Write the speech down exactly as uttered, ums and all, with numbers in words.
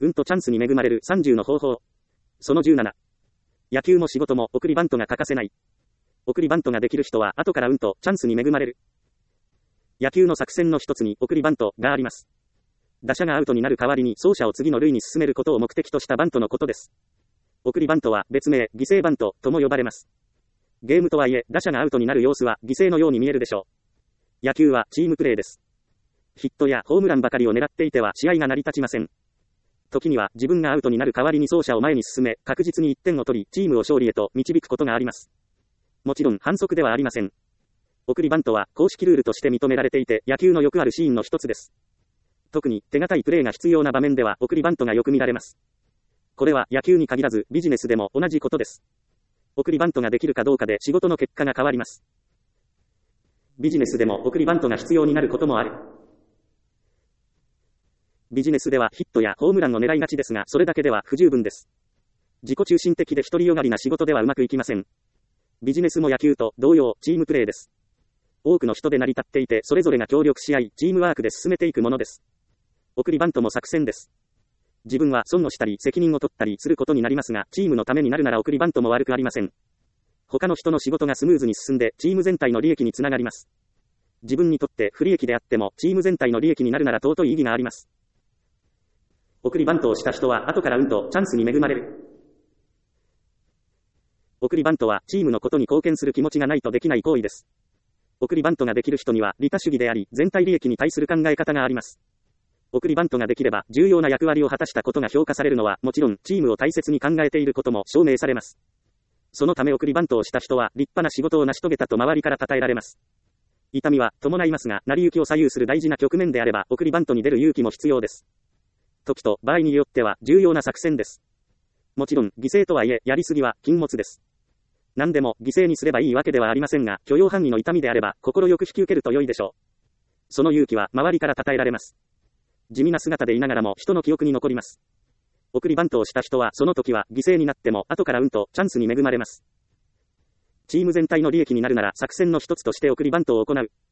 運とチャンスに恵まれるさんじゅうの方法。そのじゅうなな。野球も仕事も送りバントが欠かせない。送りバントができる人は後から運とチャンスに恵まれる。野球の作戦の一つに送りバントがあります。打者がアウトになる代わりに走者を次の塁に進めることを目的としたバントのことです。送りバントは別名、犠牲バントとも呼ばれます。ゲームとはいえ、打者がアウトになる様子は犠牲のように見えるでしょう。野球はチームプレーです。ヒットやホームランばかりを狙っていては試合が成り立ちません。時には自分がアウトになる代わりに走者を前に進め、確実にいってんを取り、チームを勝利へと導くことがあります。もちろん反則ではありません。送りバントは公式ルールとして認められていて、野球のよくあるシーンの一つです。特に手堅いプレーが必要な場面では送りバントがよく見られます。これは野球に限らずビジネスでも同じことです。送りバントができるかどうかで仕事の結果が変わります。ビジネスでも送りバントが必要になることもある。ビジネスではヒットやホームランを狙いがちですが、それだけでは不十分です。自己中心的で独りよがりな仕事ではうまくいきません。ビジネスも野球と同様、チームプレーです。多くの人で成り立っていて、それぞれが協力し合い、チームワークで進めていくものです。送りバントも作戦です。自分は損をしたり、責任を取ったりすることになりますが、チームのためになるなら送りバントも悪くありません。他の人の仕事がスムーズに進んで、チーム全体の利益につながります。自分にとって不利益であっても、チーム全体の利益になるなら尊い意義があります。送りバントをした人は後から運とチャンスに恵まれる。送りバントはチームのことに貢献する気持ちがないとできない行為です。送りバントができる人には利他主義であり、全体利益に対する考え方があります。送りバントができれば重要な役割を果たしたことが評価されるのはもちろん、チームを大切に考えていることも証明されます。そのため送りバントをした人は立派な仕事を成し遂げたと周りから称えられます。痛みは伴いますが、成り行きを左右する大事な局面であれば送りバントに出る勇気も必要です。時と場合によっては重要な作戦です。もちろん犠牲とはいえ、やりすぎは禁物です。何でも犠牲にすればいいわけではありませんが、許容範囲の痛みであれば心よく引き受けると良いでしょう。その勇気は周りから称えられます。地味な姿でいながらも人の記憶に残ります。送りバントをした人はその時は犠牲になっても後から運とチャンスに恵まれます。チーム全体の利益になるなら作戦の一つとして送りバントを行う。